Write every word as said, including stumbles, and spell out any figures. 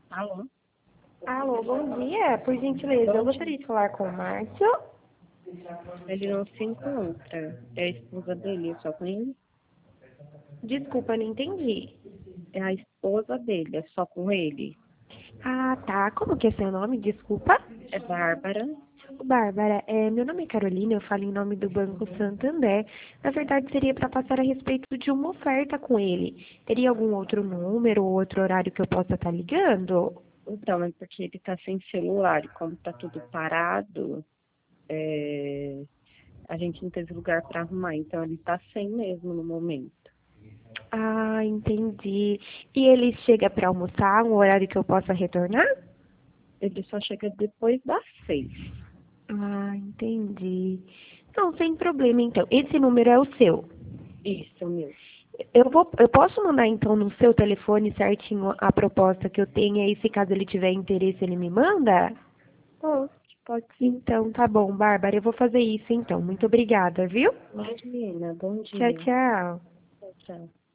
Alô? Alô, bom dia. Por gentileza, eu Bom dia. gostaria de falar com o Márcio. Ele não se encontra. É a esposa dele, só com ele? Desculpa, não entendi. É a esposa dele, é só com ele. Ah, tá. Como que é seu nome? Desculpa. É Bárbara. Bárbara, é, meu nome é Carolina, eu falo em nome do Banco Santander. Na verdade, seria para passar a respeito de uma oferta com ele. Teria algum outro número ou outro horário que eu possa estar ligando? Então, é porque ele tá sem celular e como tá tudo parado, é, a gente não teve lugar para arrumar, então ele tá sem mesmo no momento. Ah, entendi. E ele chega para almoçar, um horário que eu possa retornar? Ele só chega depois das seis. Ah, entendi. Não, sem problema, então. Esse número é o seu. Isso mesmo. Eu vou, eu posso mandar então no seu telefone certinho a proposta que eu tenho, e aí se caso ele tiver interesse ele me manda? Pode, pode sim. Então tá bom, Bárbara, eu vou fazer isso então. Muito obrigada, viu? Imagina, bom Tchau, dia. tchau. Tchau, tchau.